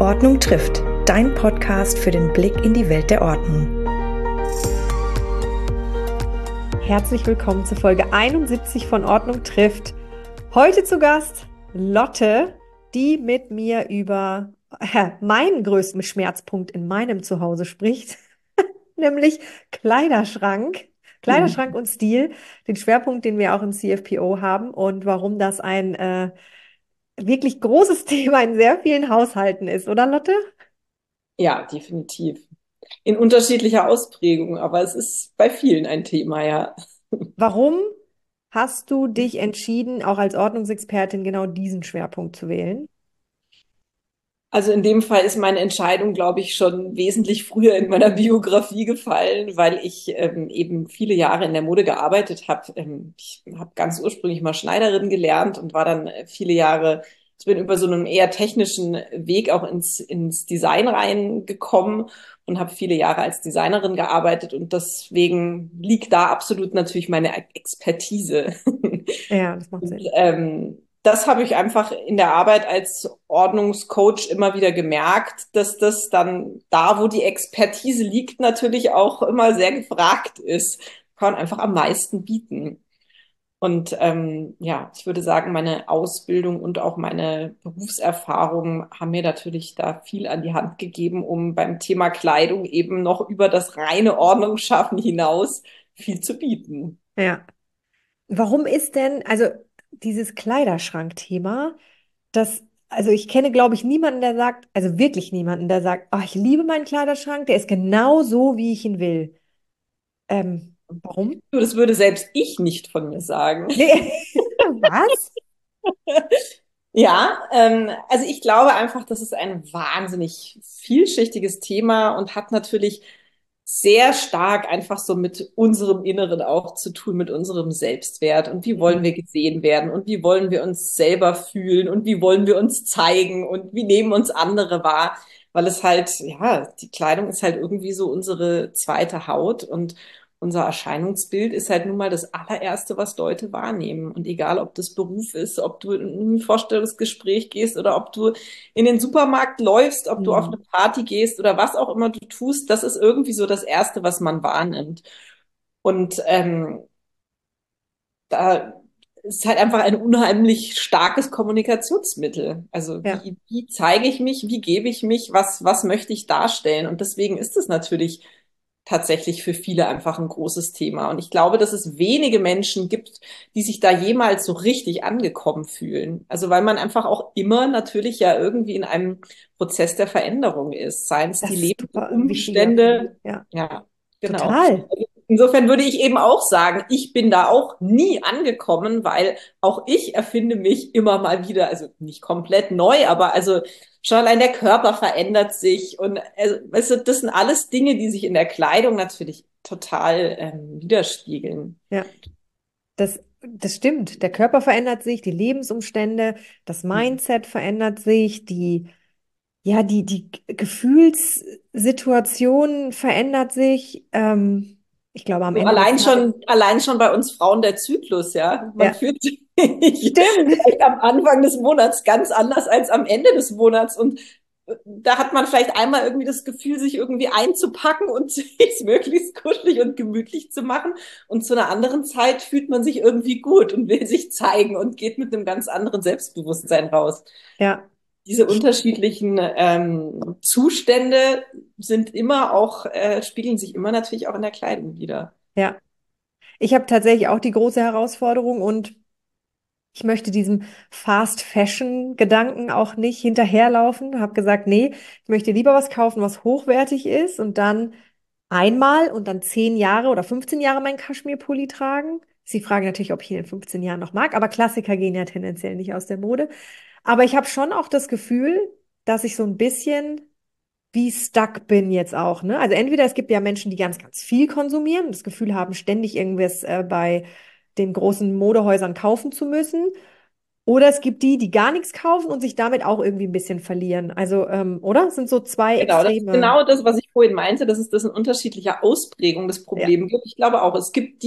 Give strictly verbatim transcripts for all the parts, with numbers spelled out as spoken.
Ordnung trifft, dein Podcast für den Blick in die Welt der Ordnung. Herzlich willkommen zur Folge einundsiebzig von Ordnung trifft. Heute zu Gast Lotte, die mit mir über äh, meinen größten Schmerzpunkt in meinem Zuhause spricht, nämlich Kleiderschrank. Kleiderschrank und Stil, den Schwerpunkt, den wir auch im C F P O haben und warum das ein äh, wirklich großes Thema in sehr vielen Haushalten ist, oder Lotte? Ja, definitiv. In unterschiedlicher Ausprägung, aber es ist bei vielen ein Thema, ja. Warum hast du dich entschieden, auch als Ordnungsexpertin genau diesen Schwerpunkt zu wählen? Also in dem Fall ist meine Entscheidung, glaube ich, schon wesentlich früher in meiner Biografie gefallen, weil ich ähm, eben viele Jahre in der Mode gearbeitet habe. Ähm, ich habe ganz ursprünglich mal Schneiderin gelernt und war dann äh, viele Jahre, ich bin über so einen eher technischen Weg auch ins, ins Design reingekommen und habe viele Jahre als Designerin gearbeitet und deswegen liegt da absolut natürlich meine Expertise. Ja, das macht Und, Sinn. ähm, das habe ich einfach in der Arbeit als Ordnungscoach immer wieder gemerkt, dass das dann da, wo die Expertise liegt, natürlich auch immer sehr gefragt ist. Kann man einfach am meisten bieten. Und ähm, ja, ich würde sagen, meine Ausbildung und auch meine Berufserfahrung haben mir natürlich da viel an die Hand gegeben, um beim Thema Kleidung eben noch über das reine Ordnung schaffen hinaus viel zu bieten. Ja. Warum ist denn, also dieses Kleiderschrank-Thema, das, also ich kenne, glaube ich, niemanden, der sagt, also wirklich niemanden, der sagt, oh, ich liebe meinen Kleiderschrank, der ist genau so, wie ich ihn will. Ähm, warum? Du, das würde selbst ich nicht von mir sagen. Nee. Was? Ja, ähm, also ich glaube einfach, das ist ein wahnsinnig vielschichtiges Thema und hat natürlich sehr stark einfach so mit unserem Inneren auch zu tun, mit unserem Selbstwert und wie wollen wir gesehen werden und wie wollen wir uns selber fühlen und wie wollen wir uns zeigen und wie nehmen uns andere wahr, weil es halt, ja, die Kleidung ist halt irgendwie so unsere zweite Haut und unser Erscheinungsbild ist halt nun mal das allererste, was Leute wahrnehmen. Und egal, ob das Beruf ist, ob du in ein Vorstellungsgespräch gehst oder ob du in den Supermarkt läufst, ob du auf eine Hm. Party gehst oder was auch immer du tust, das ist irgendwie so das Erste, was man wahrnimmt. Und ähm, da ist halt einfach ein unheimlich starkes Kommunikationsmittel. Also Ja. wie, wie zeige ich mich, wie gebe ich mich, was, was möchte ich darstellen? Und deswegen ist es natürlich tatsächlich für viele einfach ein großes Thema. Und ich glaube, dass es wenige Menschen gibt, die sich da jemals so richtig angekommen fühlen. Also weil man einfach auch immer natürlich ja irgendwie in einem Prozess der Veränderung ist, seien es die Das ist super wichtiger Punkt. Lebensumstände. Ja, Ja, genau. total. Insofern würde ich eben auch sagen, ich bin da auch nie angekommen, weil auch ich erfinde mich immer mal wieder, also nicht komplett neu, aber also schon allein der Körper verändert sich und also, weißt du, das sind alles Dinge, die sich in der Kleidung natürlich total ähm, widerspiegeln. Ja, das, das stimmt. Der Körper verändert sich, die Lebensumstände, das Mindset verändert sich, die, ja, die, die Gefühlssituation verändert sich. Ähm, ich glaube, am So Ende des allein Tages. schon, allein schon bei uns Frauen der Zyklus, ja. Man Ja, fühlt sich stimmt. vielleicht am Anfang des Monats ganz anders als am Ende des Monats. Und da hat man vielleicht einmal irgendwie das Gefühl, sich irgendwie einzupacken und sich möglichst kuschelig und gemütlich zu machen. Und zu einer anderen Zeit fühlt man sich irgendwie gut und will sich zeigen und geht mit einem ganz anderen Selbstbewusstsein raus. Ja, Diese ich, unterschiedlichen ähm, Zustände sind immer auch, äh, spiegeln sich immer natürlich auch in der Kleidung wieder. ja. Ich habe tatsächlich auch die große Herausforderung und ich möchte diesem Fast Fashion Gedanken auch nicht hinterherlaufen. Habe gesagt, nee, ich möchte lieber was kaufen, was hochwertig ist und dann einmal und dann zehn Jahre oder fünfzehn Jahre meinen Kaschmirpulli tragen. Sie fragen natürlich, ob ich ihn in fünfzehn Jahren noch mag, aber Klassiker gehen ja tendenziell nicht aus der Mode. Aber ich habe schon auch das Gefühl, dass ich so ein bisschen wie stuck bin jetzt auch, ne? Also entweder es gibt ja Menschen, die ganz, ganz viel konsumieren, das Gefühl haben, ständig irgendwas äh, bei den großen Modehäusern kaufen zu müssen. Oder es gibt die, die gar nichts kaufen und sich damit auch irgendwie ein bisschen verlieren. Also, ähm, oder? Das sind so zwei Genau, das ist Extreme. genau das, was ich vorhin meinte, dass es das in unterschiedlicher Ausprägung das Ja, Problem gibt. Ich glaube auch, es gibt die, die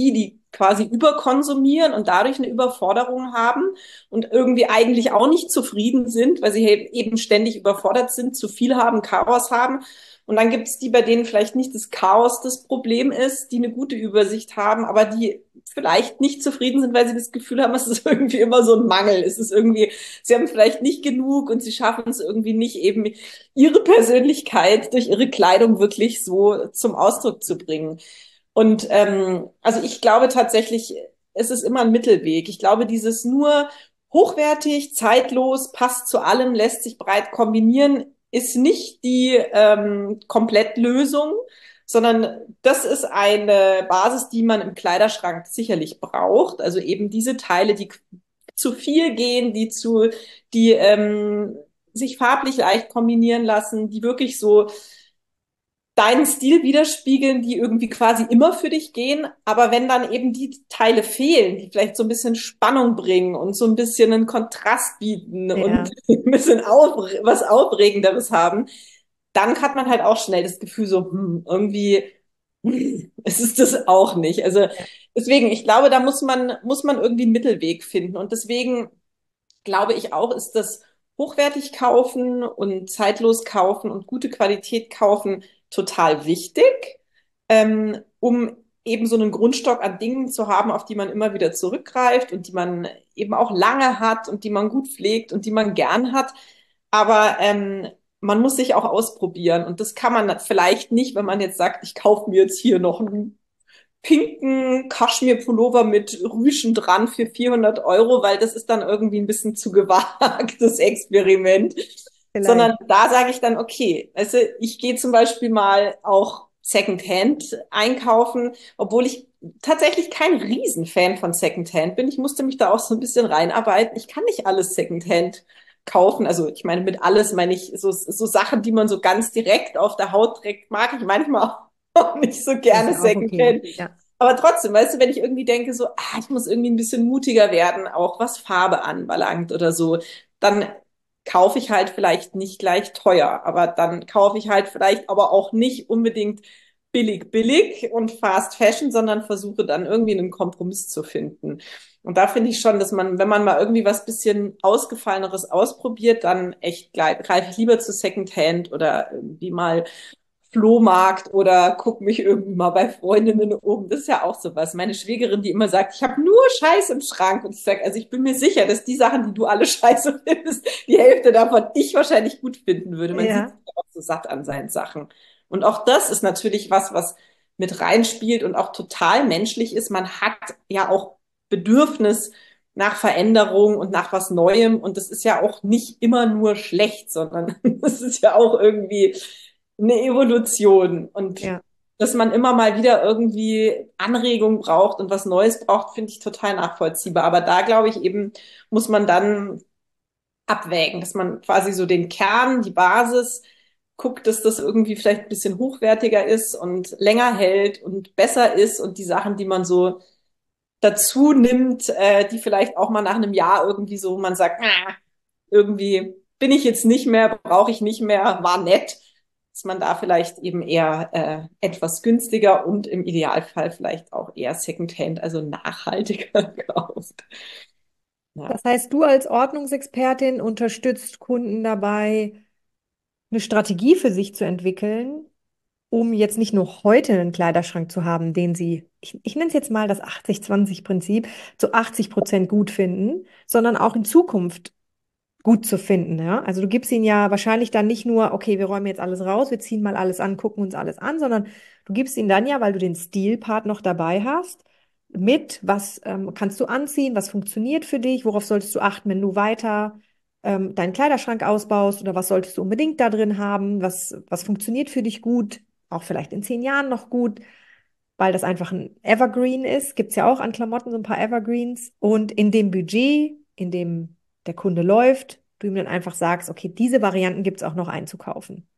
quasi überkonsumieren und dadurch eine Überforderung haben und irgendwie eigentlich auch nicht zufrieden sind, weil sie eben ständig überfordert sind, zu viel haben, Chaos haben. Und dann gibt es die, bei denen vielleicht nicht das Chaos das Problem ist, die eine gute Übersicht haben, aber die vielleicht nicht zufrieden sind, weil sie das Gefühl haben, es ist irgendwie immer so ein Mangel. Es ist irgendwie, sie haben vielleicht nicht genug und sie schaffen es irgendwie nicht, eben ihre Persönlichkeit durch ihre Kleidung wirklich so zum Ausdruck zu bringen. Und ähm, also ich glaube tatsächlich, es ist immer ein Mittelweg. Ich glaube, dieses nur hochwertig, zeitlos, passt zu allem, lässt sich breit kombinieren, ist nicht die ähm, Komplettlösung, sondern das ist eine Basis, die man im Kleiderschrank sicherlich braucht. Also eben diese Teile, die zu viel gehen, die zu, die ähm, sich farblich leicht kombinieren lassen, die wirklich so deinen Stil widerspiegeln, die irgendwie quasi immer für dich gehen. Aber wenn dann eben die Teile fehlen, die vielleicht so ein bisschen Spannung bringen und so ein bisschen einen Kontrast bieten und Ja, ein bisschen auf, was Aufregenderes haben, dann hat man halt auch schnell das Gefühl so, hm, irgendwie hm, es ist das auch nicht. Also ja. deswegen, ich glaube, da muss man, muss man irgendwie einen Mittelweg finden. Und deswegen glaube ich auch, ist das hochwertig kaufen und zeitlos kaufen und gute Qualität kaufen total wichtig, ähm, um eben so einen Grundstock an Dingen zu haben, auf die man immer wieder zurückgreift und die man eben auch lange hat und die man gut pflegt und die man gern hat. Aber ähm, man muss sich auch ausprobieren und das kann man vielleicht nicht, wenn man jetzt sagt, ich kaufe mir jetzt hier noch einen pinken Kaschmir-Pullover mit Rüschen dran für vierhundert Euro, weil das ist dann irgendwie ein bisschen zu gewagtes Experiment. Vielleicht. Sondern da sage ich dann, okay, also ich gehe zum Beispiel mal auch Secondhand einkaufen, obwohl ich tatsächlich kein Riesenfan von Secondhand bin. Ich musste mich da auch so ein bisschen reinarbeiten. Ich kann nicht alles Secondhand kaufen. Also ich meine, mit alles meine ich so, so Sachen, die man so ganz direkt auf der Haut trägt, mag ich manchmal auch nicht so Das ist gerne ja auch okay. Secondhand. Ja. Aber trotzdem, weißt du, wenn ich irgendwie denke, so, ah, ich muss irgendwie ein bisschen mutiger werden, auch was Farbe anbelangt oder so, dann kaufe ich halt vielleicht nicht gleich teuer, aber dann kaufe ich halt vielleicht aber auch nicht unbedingt billig, billig und Fast Fashion, sondern versuche dann irgendwie einen Kompromiss zu finden. Und da finde ich schon, dass man, wenn man mal irgendwie was bisschen Ausgefalleneres ausprobiert, dann echt greife ich lieber zu Secondhand oder irgendwie mal Flohmarkt oder guck mich irgendwie mal bei Freundinnen um. Das ist ja auch sowas. Meine Schwägerin, die immer sagt, ich habe nur Scheiß im Schrank. Und ich sage, also ich bin mir sicher, dass die Sachen, die du alle scheiße findest, die Hälfte davon ich wahrscheinlich gut finden würde. Man sieht sich Ja. ja auch so satt an seinen Sachen. Und auch das ist natürlich was, was mit reinspielt und auch total menschlich ist. Man hat ja auch Bedürfnis nach Veränderung und nach was Neuem. Und das ist ja auch nicht immer nur schlecht, sondern das ist ja auch irgendwie eine Evolution und Ja. dass man immer mal wieder irgendwie Anregung braucht und was Neues braucht, finde ich total nachvollziehbar. Aber da glaube ich eben, muss man dann abwägen, dass man quasi so den Kern, die Basis guckt, dass das irgendwie vielleicht ein bisschen hochwertiger ist und länger hält und besser ist und die Sachen, die man so dazu nimmt, äh, die vielleicht auch mal nach einem Jahr irgendwie so, man sagt, ah, irgendwie bin ich jetzt nicht mehr, brauche ich nicht mehr, war nett, dass man da vielleicht eben eher äh, etwas günstiger und im Idealfall vielleicht auch eher Secondhand, also nachhaltiger kauft. Ja. Das heißt, du als Ordnungsexpertin unterstützt Kunden dabei, eine Strategie für sich zu entwickeln, um jetzt nicht nur heute einen Kleiderschrank zu haben, den sie, ich, ich nenne es jetzt mal das achtzig zwanzig Prinzip, zu achtzig Prozent gut finden, sondern auch in Zukunft gut zu finden, ja? Also du gibst ihnen ja wahrscheinlich dann nicht nur, okay, wir räumen jetzt alles raus, wir ziehen mal alles an, gucken uns alles an, sondern du gibst ihnen dann ja, weil du den Stilpart noch dabei hast, mit, was ähm, kannst du anziehen, was funktioniert für dich, worauf solltest du achten, wenn du weiter ähm, deinen Kleiderschrank ausbaust oder was solltest du unbedingt da drin haben, was, was funktioniert für dich gut, auch vielleicht in zehn Jahren noch gut, weil das einfach ein Evergreen ist. Gibt es ja auch an Klamotten so ein paar Evergreens. Und in dem Budget, in dem der Kunde läuft, du ihm dann einfach sagst, okay, diese Varianten gibt es auch noch einzukaufen.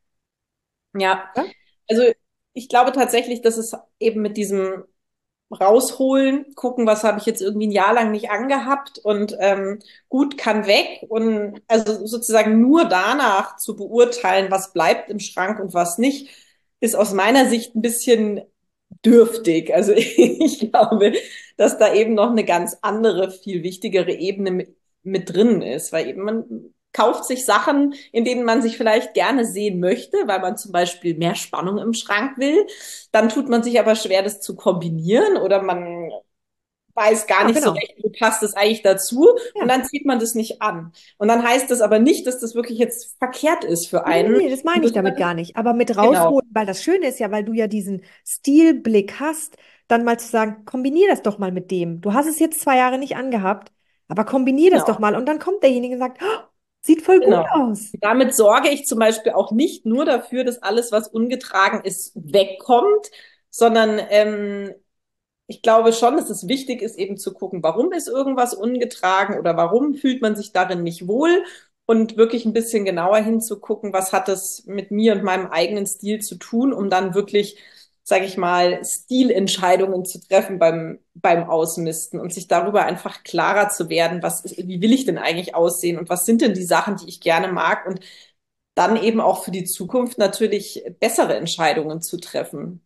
Ja, Ja? also ich glaube tatsächlich, dass es eben mit diesem rausholen, gucken, was habe ich jetzt irgendwie ein Jahr lang nicht angehabt und ähm, gut kann weg und also sozusagen nur danach zu beurteilen, was bleibt im Schrank und was nicht, ist aus meiner Sicht ein bisschen dürftig. Also ich glaube, dass da eben noch eine ganz andere, viel wichtigere Ebene mit, mit drin ist, weil eben man kauft sich Sachen, in denen man sich vielleicht gerne sehen möchte, weil man zum Beispiel mehr Spannung im Schrank will. Dann tut man sich aber schwer, das zu kombinieren oder man weiß gar Ja, nicht so genau. recht, wie passt das eigentlich dazu und Ja. dann zieht man das nicht an. Und dann heißt das aber nicht, dass das wirklich jetzt verkehrt ist für Nee, nee, einen. nee, das meine ich Muss damit man- gar nicht. Aber mit Genau, rausholen, weil das Schöne ist ja, weil du ja diesen Stilblick hast, dann mal zu sagen, kombinier das doch mal mit dem. Du hast es jetzt zwei Jahre nicht angehabt, aber kombinier das doch genau. mal. Und dann kommt derjenige und sagt, oh, sieht voll gut Genau. aus. Damit sorge ich zum Beispiel auch nicht nur dafür, dass alles, was ungetragen ist, wegkommt, sondern ähm, ich glaube schon, dass es wichtig ist, eben zu gucken, warum ist irgendwas ungetragen oder warum fühlt man sich darin nicht wohl und wirklich ein bisschen genauer hinzugucken, was hat das mit mir und meinem eigenen Stil zu tun, um dann wirklich, sage ich mal, Stilentscheidungen zu treffen beim, beim Ausmisten und sich darüber einfach klarer zu werden, was ist, wie will ich denn eigentlich aussehen und was sind denn die Sachen, die ich gerne mag und dann eben auch für die Zukunft natürlich bessere Entscheidungen zu treffen.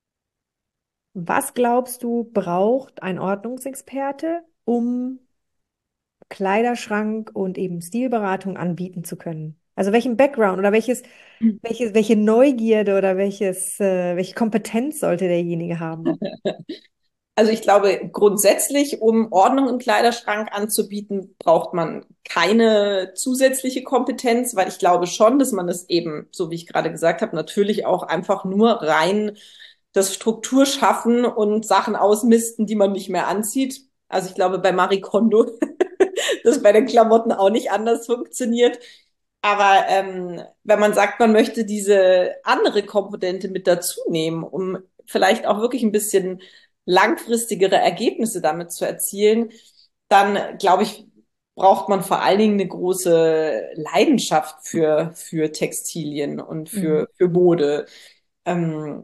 Was glaubst du, braucht ein Ordnungsexperte, um Kleiderschrank und eben Stilberatung anbieten zu können? Also welchen Background oder welches, welches, welche Neugierde oder welches, äh, welche Kompetenz sollte derjenige haben? Also ich glaube, grundsätzlich, um Ordnung im Kleiderschrank anzubieten, braucht man keine zusätzliche Kompetenz, weil ich glaube schon, dass man es eben, so wie ich gerade gesagt habe, natürlich auch einfach nur rein das Struktur schaffen und Sachen ausmisten, die man nicht mehr anzieht. Also ich glaube, bei Marie Kondo, das bei den Klamotten auch nicht anders funktioniert. Aber ähm, wenn man sagt, man möchte diese andere Komponente mit dazu nehmen, um vielleicht auch wirklich ein bisschen langfristigere Ergebnisse damit zu erzielen, dann glaube ich, braucht man vor allen Dingen eine große Leidenschaft für, für Textilien und Mhm. für, für Mode. Ähm,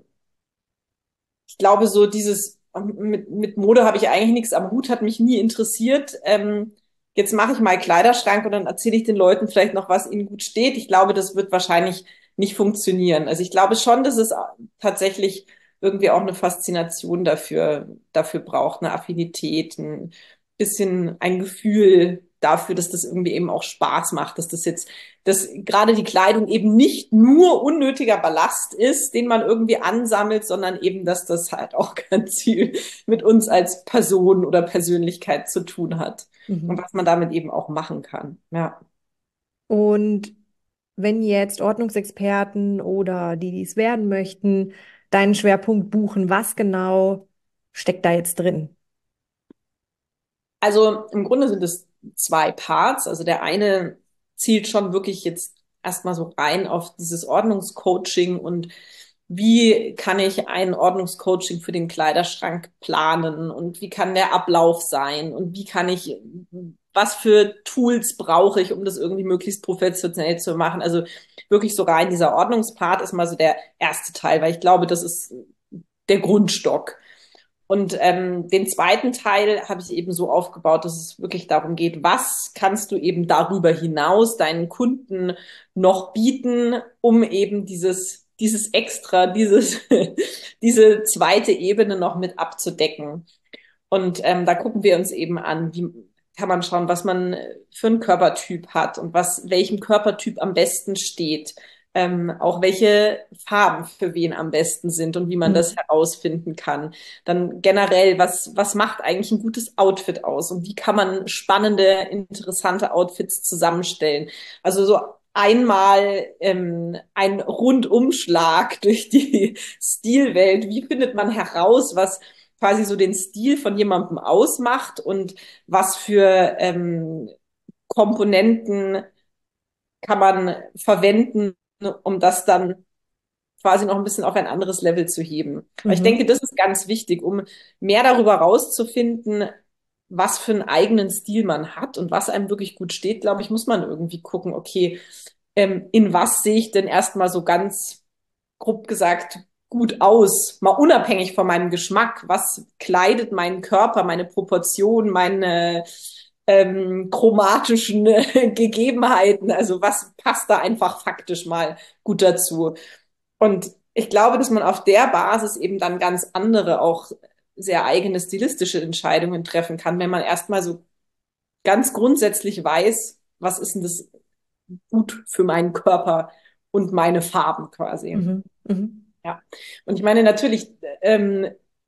ich glaube, so dieses ähm, mit, mit Mode habe ich eigentlich nichts am Hut, hat mich nie interessiert. Ähm, jetzt mache ich mal Kleiderschrank und dann erzähle ich den Leuten vielleicht noch, was ihnen gut steht. Ich glaube, das wird wahrscheinlich nicht funktionieren. Also ich glaube schon, dass es tatsächlich irgendwie auch eine Faszination dafür, dafür braucht, eine Affinität, ein bisschen ein Gefühl dafür, dass das irgendwie eben auch Spaß macht, dass das jetzt dass gerade die Kleidung eben nicht nur unnötiger Ballast ist, den man irgendwie ansammelt, sondern eben, dass das halt auch ganz viel mit uns als Person oder Persönlichkeit zu tun hat und Mhm. was man damit eben auch machen kann. Ja. Und wenn jetzt Ordnungsexperten oder die, die es werden möchten, deinen Schwerpunkt buchen, was genau steckt da jetzt drin? Also im Grunde sind es zwei Parts. Also der eine zielt schon wirklich jetzt erstmal so rein auf dieses Ordnungscoaching und wie kann ich ein Ordnungscoaching für den Kleiderschrank planen und wie kann der Ablauf sein und wie kann ich, was für Tools brauche ich, um das irgendwie möglichst professionell zu machen. Also wirklich so rein dieser Ordnungspart ist mal so der erste Teil, weil ich glaube, das ist der Grundstock. Und ähm, den zweiten Teil habe ich eben so aufgebaut, dass es wirklich darum geht, was kannst du eben darüber hinaus deinen Kunden noch bieten, um eben dieses, dieses Extra, dieses, diese zweite Ebene noch mit abzudecken. Und ähm, da gucken wir uns eben an, wie kann man schauen, was man für einen Körpertyp hat und was welchem Körpertyp am besten steht. Ähm, auch welche Farben für wen am besten sind und wie man das Mhm. herausfinden kann. Dann generell, was, was macht eigentlich ein gutes Outfit aus und wie kann man spannende, interessante Outfits zusammenstellen. Also so einmal ähm, ein Rundumschlag durch die Stilwelt. Wie findet man heraus, was quasi so den Stil von jemandem ausmacht und was für ähm, Komponenten kann man verwenden, um das dann quasi noch ein bisschen auf ein anderes Level zu heben. Aber ich denke, Mhm. das ist ganz wichtig, um mehr darüber rauszufinden, was für einen eigenen Stil man hat und was einem wirklich gut steht, glaube ich, muss man irgendwie gucken, okay, ähm, in was sehe ich denn erstmal so ganz grob gesagt gut aus, mal unabhängig von meinem Geschmack. Was kleidet meinen Körper, meine Proportionen, meine ähm, chromatischen äh, Gegebenheiten? Also was passt da einfach faktisch mal gut dazu? Und ich glaube, dass man auf der Basis eben dann ganz andere, auch sehr eigene stilistische Entscheidungen treffen kann, wenn man erstmal so ganz grundsätzlich weiß, was ist denn das gut für meinen Körper und meine Farben quasi. Mhm. Mhm. Ja. Und ich meine, natürlich, ähm,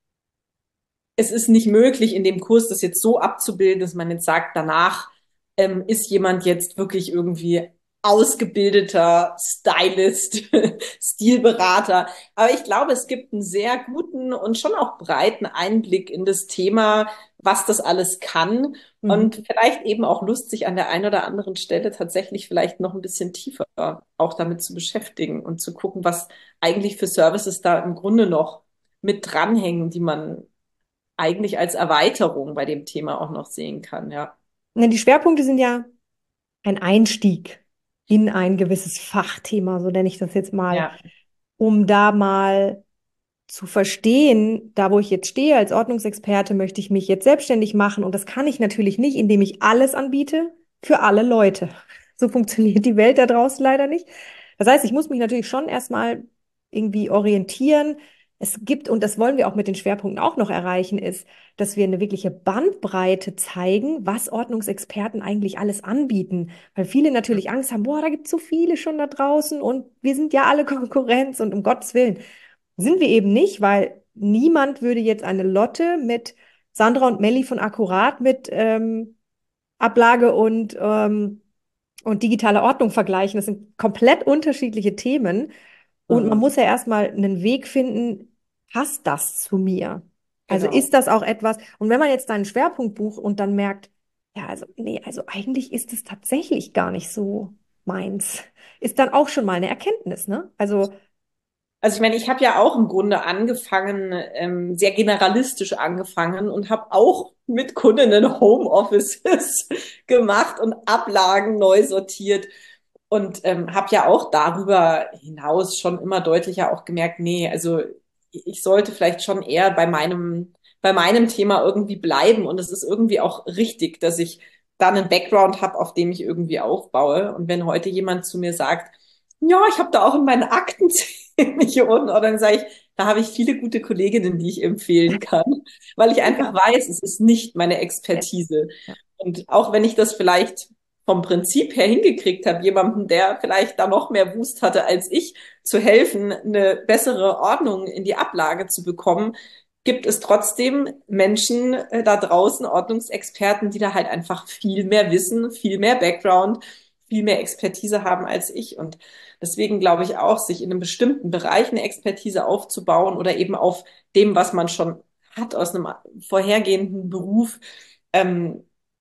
es ist nicht möglich, in dem Kurs das jetzt so abzubilden, dass man jetzt sagt, danach ähm, ist jemand jetzt wirklich irgendwie ausgebildeter Stylist, Stilberater. Aber ich glaube, es gibt einen sehr guten und schon auch breiten Einblick in das Thema, was das alles kann. Mhm. Und vielleicht eben auch Lust, sich an der einen oder anderen Stelle tatsächlich vielleicht noch ein bisschen tiefer auch damit zu beschäftigen und zu gucken, was eigentlich für Services da im Grunde noch mit dranhängen, die man eigentlich als Erweiterung bei dem Thema auch noch sehen kann, ja. Ne, die Schwerpunkte sind ja ein Einstieg in ein gewisses Fachthema, so nenne ich das jetzt mal, Ja, um da mal zu verstehen, da wo ich jetzt stehe als Ordnungsexperte, möchte ich mich jetzt selbstständig machen. Und das kann ich natürlich nicht, indem ich alles anbiete für alle Leute. So funktioniert die Welt da draußen leider nicht. Das heißt, ich muss mich natürlich schon erstmal irgendwie orientieren. Es gibt, und das wollen wir auch mit den Schwerpunkten auch noch erreichen, ist, dass wir eine wirkliche Bandbreite zeigen, was Ordnungsexperten eigentlich alles anbieten. Weil viele natürlich Angst haben, boah, da gibt es so viele schon da draußen und wir sind ja alle Konkurrenz und um Gottes Willen. Sind wir eben nicht, weil niemand würde jetzt eine Lotte mit Sandra und Melli von Akkurat mit ähm, Ablage und, ähm, und digitaler Ordnung vergleichen. Das sind komplett unterschiedliche Themen. Und man mhm. muss ja erstmal einen Weg finden, passt das zu mir? Also Genau. ist das auch etwas, und wenn man jetzt einen Schwerpunkt bucht und dann merkt, ja, also, nee, also eigentlich ist es tatsächlich gar nicht so meins, ist dann auch schon mal eine Erkenntnis, ne? Also, Also ich meine, ich habe ja auch im Grunde angefangen, ähm, sehr generalistisch angefangen und habe auch mit Kundinnen Homeoffices gemacht und Ablagen neu sortiert und ähm, habe ja auch darüber hinaus schon immer deutlicher auch gemerkt, nee, also ich sollte vielleicht schon eher bei meinem, bei meinem Thema irgendwie bleiben und es ist irgendwie auch richtig, dass ich dann einen Background habe, auf dem ich irgendwie aufbaue. Und wenn heute jemand zu mir sagt, ja, ich habe da auch in meinen Akten ziemliche Unordnung, dann sage ich, da habe ich viele gute Kolleginnen, die ich empfehlen kann, weil ich einfach mega. weiß, es ist nicht meine Ja, Expertise. ja, Und auch wenn ich das vielleicht vom Prinzip her hingekriegt habe, jemandem, der vielleicht da noch mehr Wust hatte als ich, zu helfen, eine bessere Ordnung in die Ablage zu bekommen, gibt es trotzdem Menschen äh, da draußen, Ordnungsexperten, die da halt einfach viel mehr wissen, viel mehr Background, viel mehr Expertise haben als ich. Und deswegen glaube ich auch, sich in einem bestimmten Bereich eine Expertise aufzubauen oder eben auf dem, was man schon hat aus einem vorhergehenden Beruf, ähm,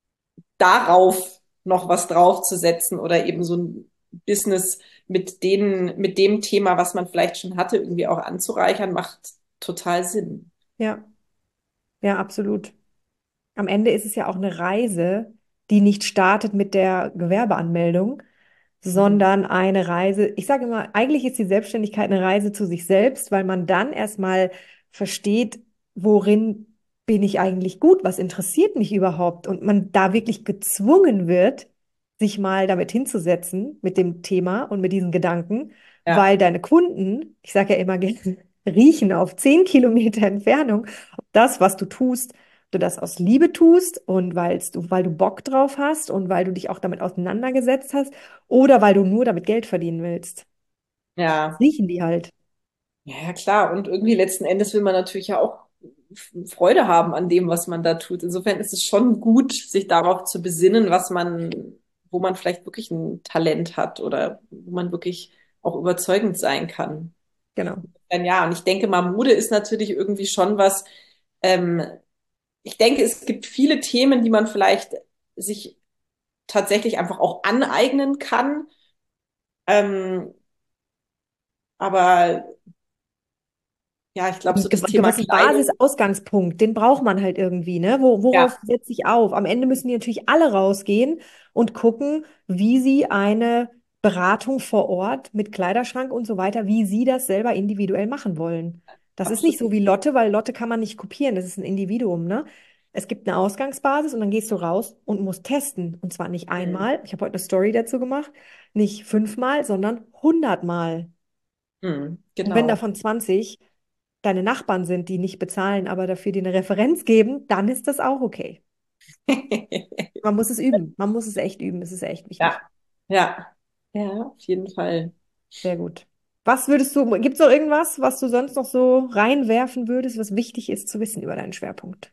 darauf noch was draufzusetzen oder eben so ein Business mit denen, mit dem Thema, was man vielleicht schon hatte, irgendwie auch anzureichern, macht total Sinn. ja, ja, absolut. Am Ende ist es ja auch eine Reise, die nicht startet mit der Gewerbeanmeldung, Mhm. sondern eine Reise. Ich sage immer, eigentlich ist die Selbstständigkeit eine Reise zu sich selbst, weil man dann erstmal versteht, worin bin ich eigentlich gut, was interessiert mich überhaupt und man da wirklich gezwungen wird, sich mal damit hinzusetzen, mit dem Thema und mit diesen Gedanken, Ja, weil deine Kunden, ich sage ja immer gerne, riechen auf zehn Kilometer Entfernung, ob das, was du tust, du das aus Liebe tust und weil's du, weil du Bock drauf hast und weil du dich auch damit auseinandergesetzt hast oder weil du nur damit Geld verdienen willst. Das ja, riechen die halt. ja, ja, klar. Und irgendwie letzten Endes will man natürlich ja auch Freude haben an dem, was man da tut. Insofern ist es schon gut, sich darauf zu besinnen, was man, wo man vielleicht wirklich ein Talent hat oder wo man wirklich auch überzeugend sein kann. Genau. Ja, und ich denke mal, Mode ist natürlich irgendwie schon was, ähm, ich denke, es gibt viele Themen, die man vielleicht sich tatsächlich einfach auch aneignen kann. Ähm, aber ja, ich glaube, Einen so das gew- Thema gewissen Kleidung, Basisausgangspunkt, den braucht man halt irgendwie, ne? Wo, worauf ja, setze ich auf? Am Ende müssen die natürlich alle rausgehen und gucken, wie sie eine Beratung vor Ort mit Kleiderschrank und so weiter, wie sie das selber individuell machen wollen. Das ist nicht so absolut. wie Lotte, weil Lotte kann man nicht kopieren, das ist ein Individuum, ne? Es gibt eine Ausgangsbasis und dann gehst du raus und musst testen. Und zwar nicht Mhm. einmal, ich habe heute eine Story dazu gemacht, nicht fünfmal, sondern hundertmal. Mhm. Und wenn Genau. davon zwanzig deine Nachbarn sind, die nicht bezahlen, aber dafür dir eine Referenz geben, dann ist das auch okay. Man muss es üben. Man muss es echt üben. Es ist echt Ja, wichtig. ja, ja, auf jeden Fall. Sehr gut. Was würdest du, gibt es noch irgendwas, was du sonst noch so reinwerfen würdest, was wichtig ist zu wissen über deinen Schwerpunkt?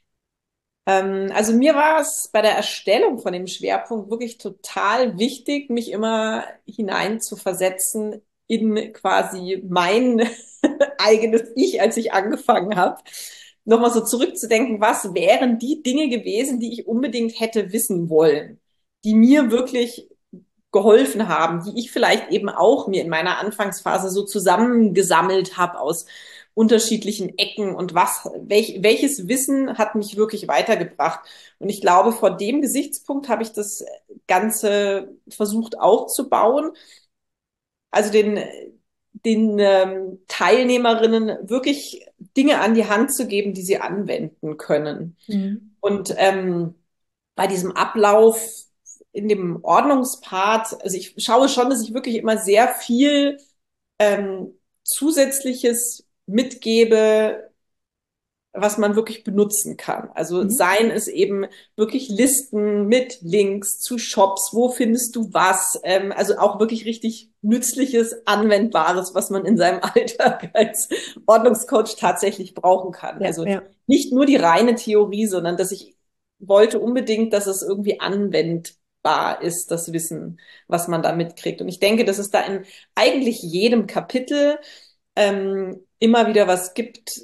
Ähm, also mir war es bei der Erstellung von dem Schwerpunkt wirklich total wichtig, mich immer hinein zu versetzen in quasi mein eigenes Ich, als ich angefangen habe. Nochmal so zurückzudenken, was wären die Dinge gewesen, die ich unbedingt hätte wissen wollen, die mir wirklich geholfen haben, die ich vielleicht eben auch mir in meiner Anfangsphase so zusammengesammelt habe aus unterschiedlichen Ecken und was, welch, welches Wissen hat mich wirklich weitergebracht. Und ich glaube, vor dem Gesichtspunkt habe ich das Ganze versucht aufzubauen. Also den, den ähm, Teilnehmerinnen wirklich Dinge an die Hand zu geben, die sie anwenden können. Mhm. Und ähm, bei diesem Ablauf in dem Ordnungspart, also ich schaue schon, dass ich wirklich immer sehr viel ähm, Zusätzliches mitgebe, was man wirklich benutzen kann. Also Mhm. seien es eben wirklich Listen mit Links zu Shops, wo findest du was, ähm, also auch wirklich richtig nützliches, anwendbares, was man in seinem Alltag als Ordnungscoach tatsächlich brauchen kann. Ja, Also ja. nicht nur die reine Theorie, sondern dass ich wollte unbedingt, dass es irgendwie anwendbar ist, das Wissen, was man da mitkriegt. Und ich denke, dass es da in eigentlich jedem Kapitel ähm, immer wieder was gibt,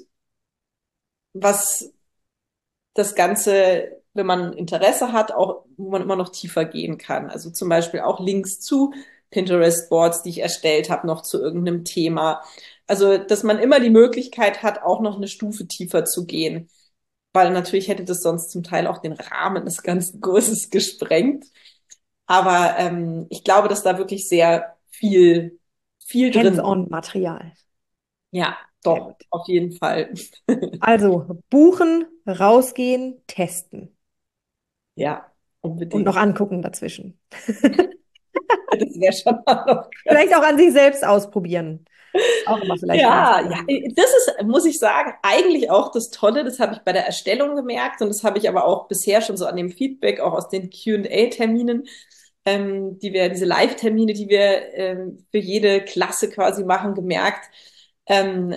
was das Ganze, wenn man Interesse hat, auch, wo man immer noch tiefer gehen kann. Also zum Beispiel auch Links zu Pinterest-Boards, die ich erstellt habe, noch zu irgendeinem Thema. Also, dass man immer die Möglichkeit hat, auch noch eine Stufe tiefer zu gehen. Weil natürlich hätte das sonst zum Teil auch den Rahmen des ganzen Kurses gesprengt. Aber ähm, ich glaube, dass da wirklich sehr viel, viel drin ist. Hands-on-Material. Ja, Sehr doch, gut. auf jeden Fall. Also buchen, rausgehen, testen Ja, und noch unbedingt. angucken dazwischen. Das wäre schon auch noch Vielleicht ganz. auch an sich selbst ausprobieren. Auch immer vielleicht ganz Ja, ja, spannend. das ist, muss ich sagen, eigentlich auch das Tolle. Das habe ich bei der Erstellung gemerkt und das habe ich aber auch bisher schon so an dem Feedback, auch aus den Q und A-Terminen, ähm, die wir, diese Live-Termine, die wir ähm, für jede Klasse quasi machen, gemerkt, ähm,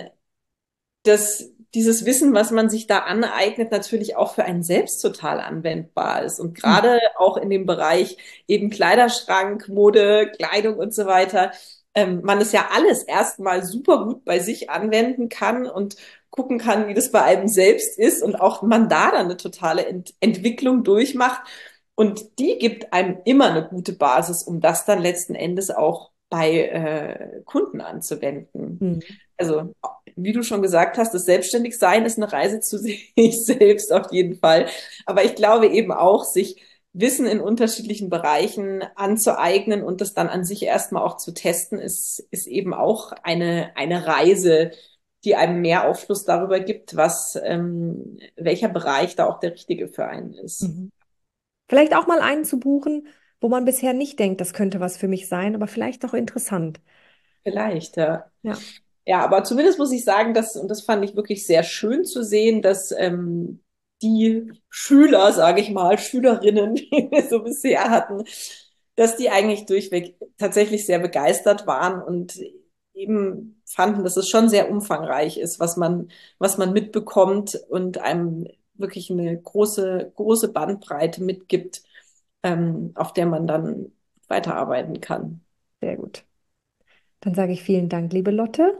dass dieses Wissen, was man sich da aneignet, natürlich auch für einen selbst total anwendbar ist. Und Hm. gerade auch in dem Bereich eben Kleiderschrank, Mode, Kleidung und so weiter, ähm, man es ja alles erstmal super gut bei sich anwenden kann und gucken kann, wie das bei einem selbst ist und auch man da dann eine totale Ent Entwicklung durchmacht. Und die gibt einem immer eine gute Basis, um das dann letzten Endes auch bei äh, Kunden anzuwenden. Hm. Also wie du schon gesagt hast, das Selbstständigsein ist eine Reise zu sich selbst auf jeden Fall. Aber ich glaube eben auch, sich Wissen in unterschiedlichen Bereichen anzueignen und das dann an sich erstmal auch zu testen, ist, ist eben auch eine, eine Reise, die einem mehr Aufschluss darüber gibt, was, ähm, welcher Bereich da auch der richtige für einen ist. Mhm. Vielleicht auch mal einen zu buchen, wo man bisher nicht denkt, das könnte was für mich sein, aber vielleicht doch interessant. Vielleicht, ja. Ja. Ja, aber zumindest muss ich sagen, dass, und das fand ich wirklich sehr schön zu sehen, dass ähm, die Schüler, sage ich mal, Schülerinnen, die wir so bisher hatten, dass die eigentlich durchweg tatsächlich sehr begeistert waren und eben fanden, dass es schon sehr umfangreich ist, was man, was man mitbekommt und einem wirklich eine große, große Bandbreite mitgibt, ähm, auf der man dann weiterarbeiten kann. Sehr gut. Dann sage ich vielen Dank, liebe Lotte.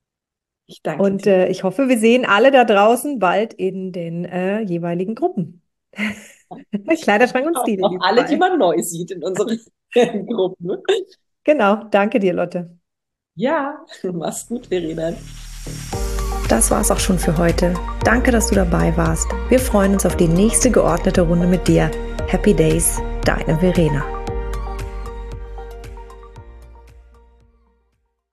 Ich danke Und dir. äh, ich hoffe, wir sehen alle da draußen bald in den äh, jeweiligen Gruppen. Kleiderschrank und Stil in Auch diesem alle, die Fall. man neu sieht in unseren Gruppen. Genau, danke dir, Lotte. Ja, mach's gut, Verena. Das war's auch schon für heute. Danke, dass du dabei warst. Wir freuen uns auf die nächste geordnete Runde mit dir. Happy Days, deine Verena.